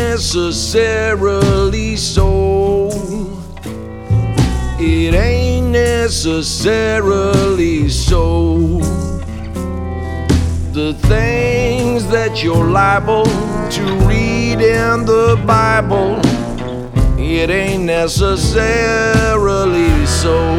necessarily so. It ain't necessarily so. The things that you're liable to read in the Bible, it ain't necessarily so.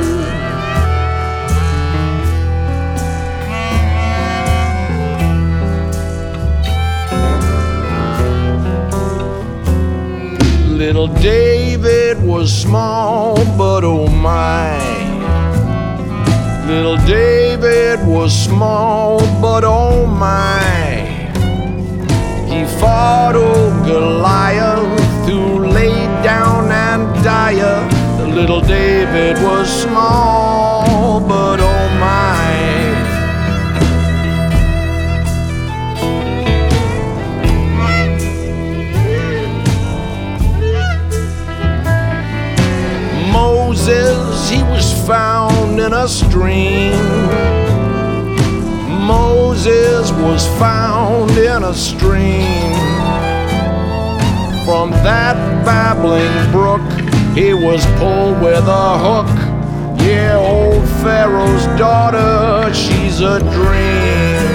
Little David was small, but oh my. Little David was small, but oh my. He fought old Goliath, who laid down and died. Little David was small, but oh my. Moses, he was found in a stream. Moses was found in a stream. From that babbling brook, he was pulled with a hook. Yeah, old Pharaoh's daughter, she's a dream.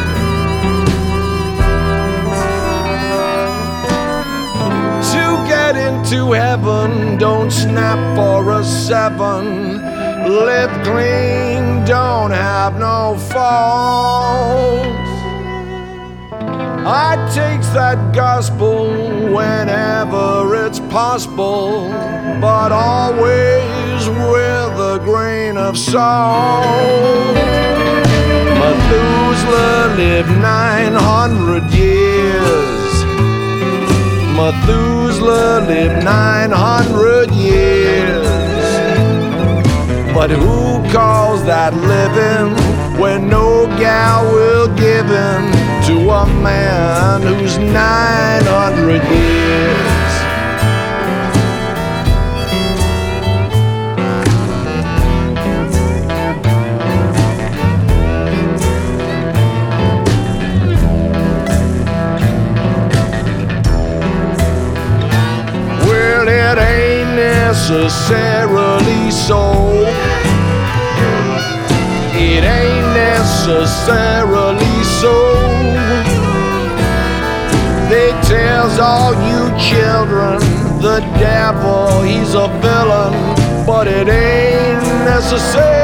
Into heaven, don't snap for a 7. Live clean, don't have no faults. I takes that gospel whenever it's possible, but always with a grain of salt. Methuselah lived 900 years. Methuselah lived 900 years. But who calls that living when no gal will give in to a man who's 900 years? It ain't necessarily so. It ain't necessarily so. They tells all you children the devil, he's a villain, but it ain't necessarily